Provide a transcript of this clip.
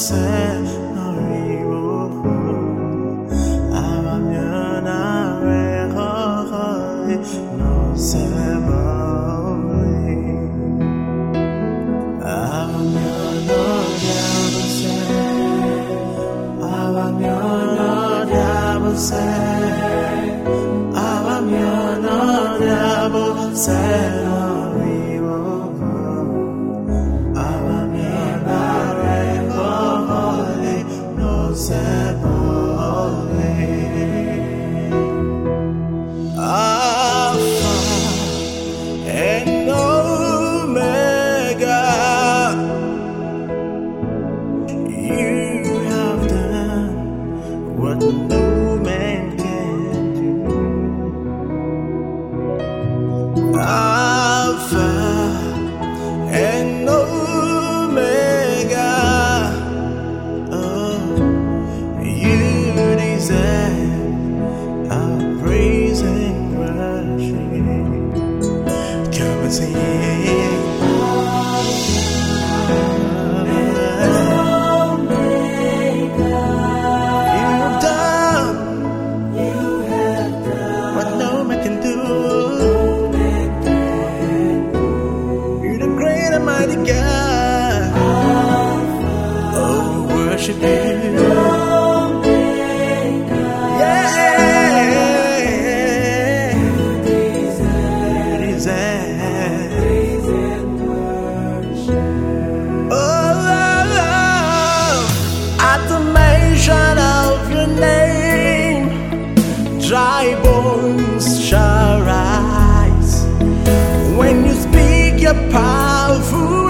and Omega, you have done what no man can do. Alpha and Omega, oh, you deserve our praise and worship. Come and sing. Mighty God, oh, worship you. Yeah, you deserve praise and worship. Oh, at the mention of your name, dry bones shall rise. When you speak your powerful